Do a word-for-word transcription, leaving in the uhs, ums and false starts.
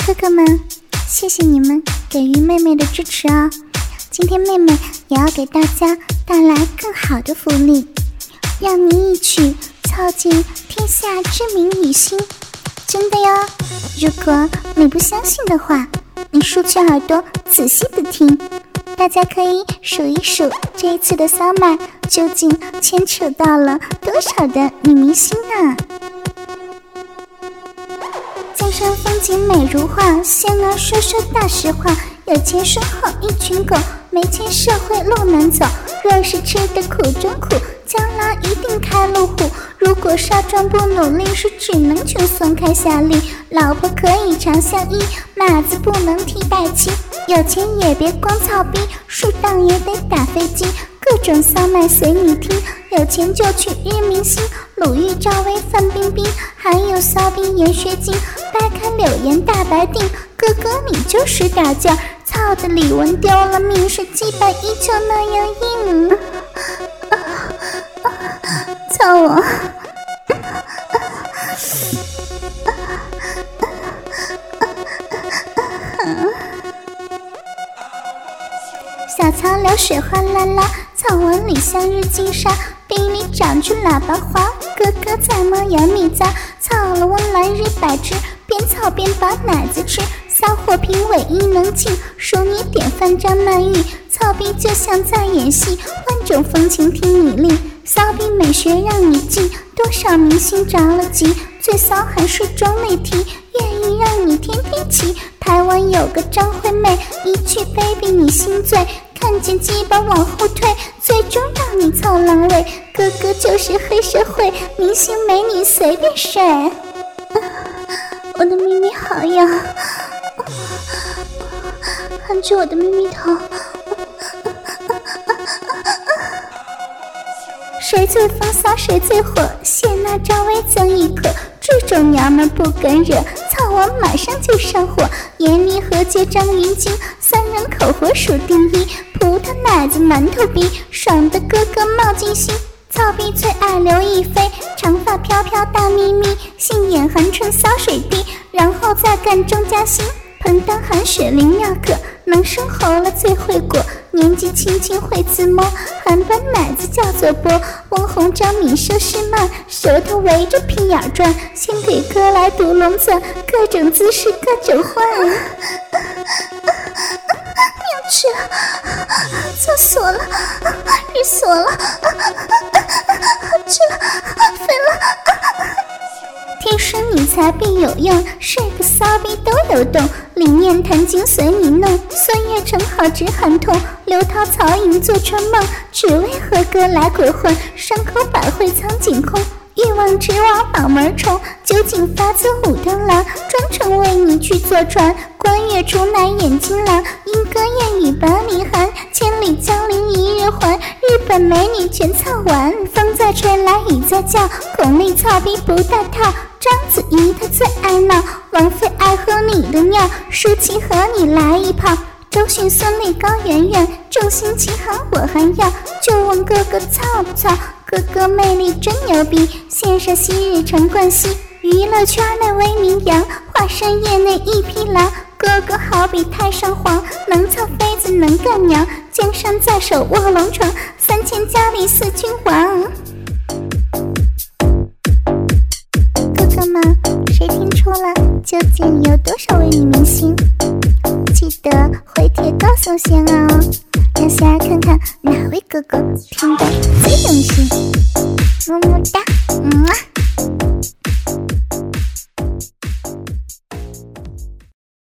哥哥们，谢谢你们给予妹妹的支持啊！今天妹妹也要给大家带来更好的福利，让你一曲操进天下知名女星，真的哟！如果你不相信的话，你竖起耳朵仔细的听，大家可以数一数这一次的骚麦究竟牵扯到了多少的女明星呢？江山风景美如画，仙儿说说大实话，有钱说好一群狗，没钱社会路难走，若是吃得苦中苦，将来一定开路虎。如果少壮不努力，是只能穷酸开下力。老婆可以长相依，马子不能替代妻。有钱也别光操逼，树荡也得打飞机。各种骚麦随你听，有钱就去日明星，鲁豫、赵薇、范冰冰，还有骚逼严学金，掰开柳岩大白腚。哥哥你就是打架，操的李玟丢了命，是鸡巴依旧那样硬。操我！小桥流水哗啦啦，草纹里向日金沙，地里长出喇叭花，哥哥在吗有你在，操了我来日百只，边操边把奶子吃，骚货品味意能进，数你典范张曼玉，操逼就像在演戏，换种风情听你令，骚逼美学让你记，多少明星着了急，最骚还是钟丽缇，愿意让你天天骑。台湾有个张惠妹，一句 baby 你心醉，看见鸡巴往后退，最终让你操狼尾。哥哥就是黑社会，明星美女随便睡。啊、我的咪咪好痒，含住我的咪咪头。谁最风骚谁最火，谢娜赵薇赠一颗，这种娘们不敢惹，操我马上就上火。闫妮何洁张芸京，三人口活数第一，葡萄奶子馒头逼，爽的哥哥冒金星。操逼最爱刘亦菲，长发飘飘大咪咪，杏眼含春骚水滴，然后再干钟嘉欣。彭丹含雪灵妙可，能生喉了最会果，年纪轻轻会自摸，韩版奶子叫做波。翁虹张敏奢侈慢，舌头围着屁眼转，先给哥来独龙钻，各种姿势各种换。要去了，厕所了，日所了，去了，飞了。天生你材必有用，是个骚逼都有洞，理念弹经随你弄，孙悦成好直喊痛，刘涛曹颖做春梦，只为和哥来鬼混，伤口百会苍井空，欲望之王脑门冲，究竟发自武登郎，专程为你去坐船，关月出乃眼睛狼，莺歌燕语把你寒，千里江陵一日还，日本美女全操完，风在吹来雨在叫，巩俐操逼不带套，章子怡她最爱闹，王菲爱喝你的尿，舒淇和你来一炮，周迅孙俪高圆圆，众星齐航我还要，就问哥哥操不操，哥哥魅力真牛逼，线上昔日陈冠希，娱乐圈内为名扬，化身业内一匹狼，哥哥好比太上皇，能操妃子能干娘，江山在手卧龙床，三千佳丽似君王。哥哥们，谁听出了究竟有多少位女明星？记得回帖告诉仙儿哦，让仙儿看看哪位哥哥听得最用心。么么哒，么。